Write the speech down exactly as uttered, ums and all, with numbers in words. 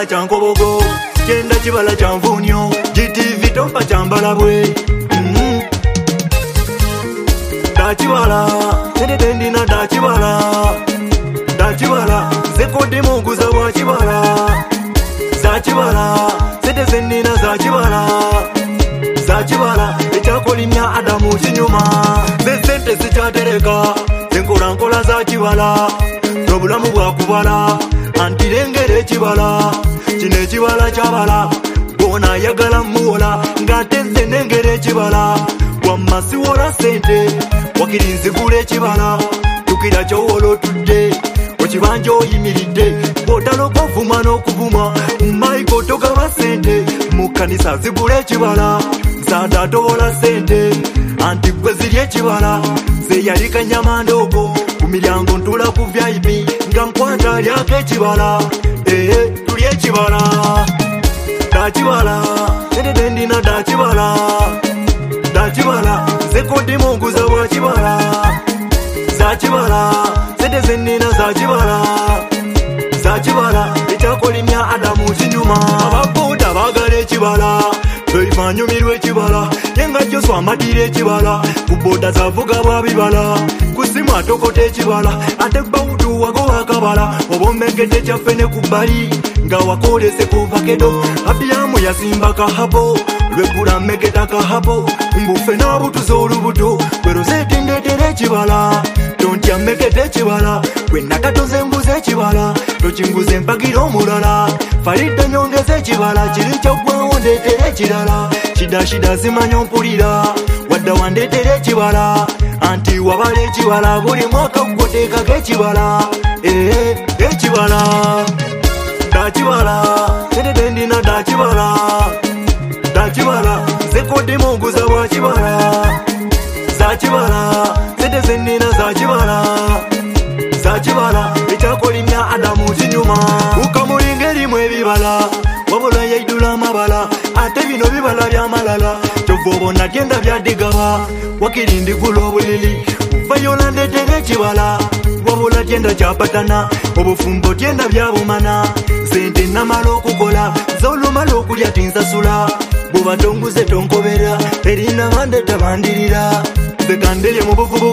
chibala chankobogo chenda chibala chanvunyo G T V tompa chambalabwe mm-hmm. Dachibala tendetendina dachibala dachibala zekode munguza wa chibala zachibala setesendina zachibala zachibala echakolimya adamu chinyuma zesente zichatereka zenkola nkola zachibala n'obulamu bwakubala antirengere chibala kino ekibala kyabala bona yagala muwola ng'ate nze nengere ekibala wamma siwola sente wakiri nzigula ekibala tukira kyowola otudde okibanja oyimiridde bw'otaloka ovuma n'okuvuma maiko togaba sente mu kkanisa zigula ekibala nsaata atowola sente anti gwe ziri ekibala ze yali kanyamandoogo ku miryango ntula ku V I P nga nkwata alyako ekibala ee tuli ekibala dachibala tendetendina dachibala dachibala zekodi munguza wa chibala zachibala setesendina zachibala zachibala echakolimya adamu chinyuma ababuda bagala ekibala banyumirwa ekibala yenga kyoswa amatira ekibala kuboda zavuga bwabibala kusimu atokota ekibala ate bawudu wago wakabala obomegedde kyaffe ku bbali nga wakolese ku vakedo abiyamu yasimba kahabo lwegula megeta kahabo mbufe n'abutuza olubuto bwerozeetendetera ekibala tontya megedde ekibala gwenakatoze embuza ekibala tokinguza empagira omulala falidde nyongeza ekibala kiri kyaggwawo ndeetera ekirala shidashida zimanya ompulira wadda wandeetera ekibala anti wabala ekibala buli mwaka gwoteekako ekibala ee ekibala dachibala tendetendina dachibala dachibala zekodi munguza wa chibala zachibala setesendina zachibala zachibala echakolimya adamu chinyuma ukamulinga erimu ebibala wabula yaidula amabala ate bino bibala byamalala kyovobona tyenda byadigaba wakiri ndigula obulili vayola ndetera ekibala wabula tyenda kyapatana obufumbo tyenda byabumana sente namala okukola zolumala okulya tinsasula bwuba tonguze tonkobera erina bande tabandirira zekanderye mu buvubu